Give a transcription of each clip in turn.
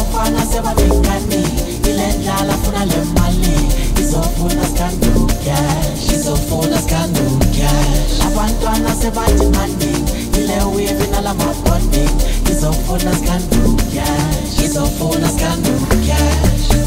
abafana sebanengane ile ndlala funa le mali izofuna skandu cash izofuna skandu cash abantwana sebademanding ile wave nala mabonding izofuna skandu cash izofuna skandu cash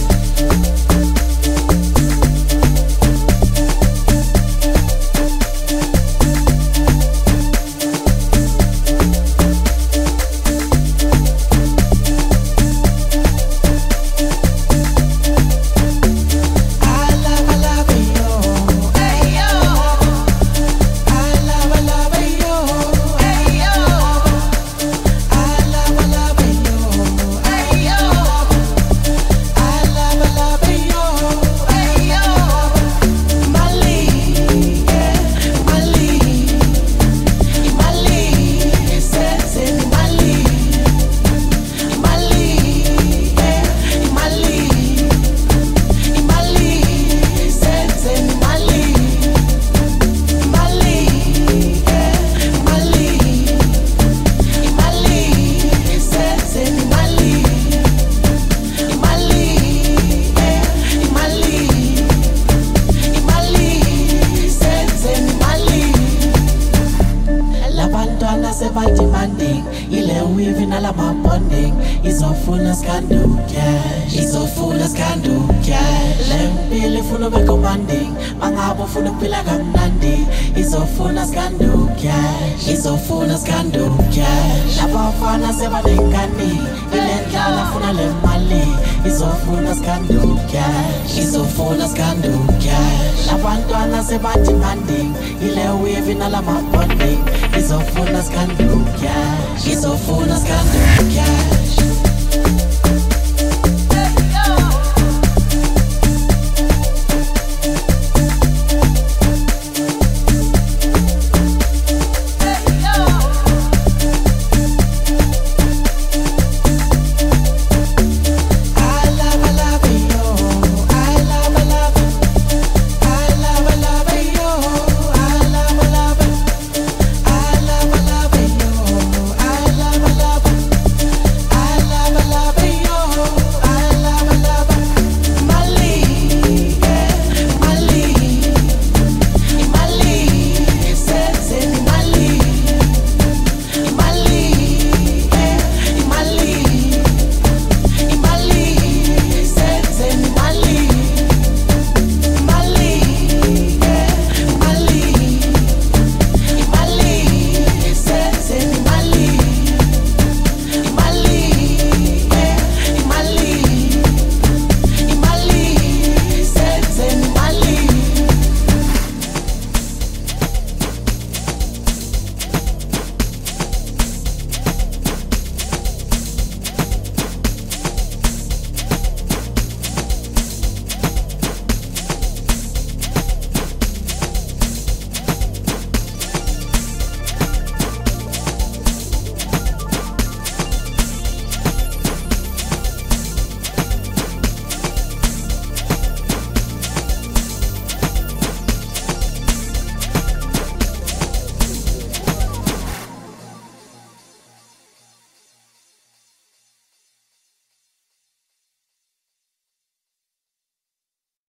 Demanding, ile weave nala mabonding izofuna skandu cash izofuna skandu cash lempili funa be commanding mangabo funa phila kamnandi izofuna skandu cash izofuna skandu cash abafana sebanengane ile ndlala funa le mali izofuna skandu cash izofuna skandu cash abantwana sebademanding ile weave nala mabonding izofuna skandu cash izofuna skandu cash